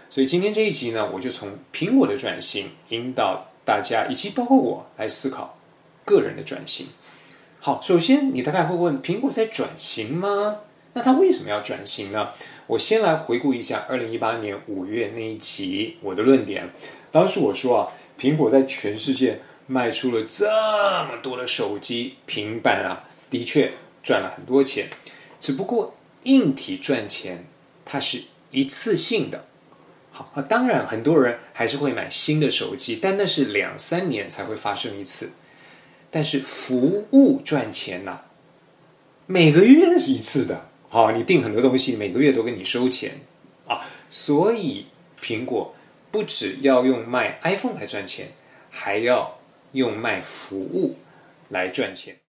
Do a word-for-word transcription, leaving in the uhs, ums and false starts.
所以今天这一集呢，我就从苹果的转型引导大家，以及包括我来思考个人的转型。好，首先你大概会问，苹果在转型吗？那它为什么要转型呢？我先来回顾一下二零一八年五月那一集我的论点。当时我说啊，苹果在全世界卖出了这么多的手机、平板啊，的确赚了很多钱。只不过硬体赚钱，它是一次性的。好，当然很多人还是会买新的手机，但那是两三年才会发生一次。但是服务赚钱呐、啊，每个月是一次的。好，你订很多东西，每个月都跟你收钱啊，所以苹果不只要用卖 iPhone 来赚钱，还要用卖服务来赚钱。